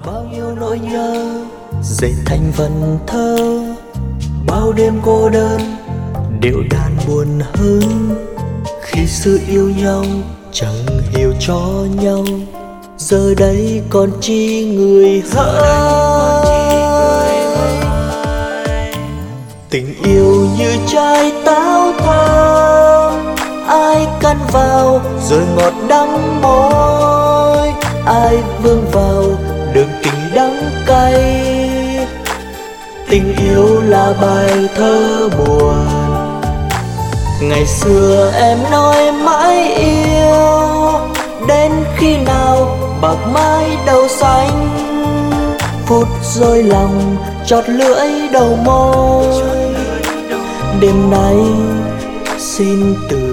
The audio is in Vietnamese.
bao nhiêu nỗi nhớ dệt thành vần thơ, bao đêm cô đơn điệu đàn buồn hơn. Khi xưa yêu nhau chẳng hiểu cho nhau, giờ đây còn chi người hỡi. Tình yêu như trái táo thơm, ai căn vào rồi ngọt đắng môi, ai vương vào đường tình đắng cay. Tình yêu là bài thơ buồn, ngày xưa em nói mãi yêu, đến khi nào bạc mái đầu xanh. Phút rơi lòng chót lưỡi đầu môi, đêm nay xin từ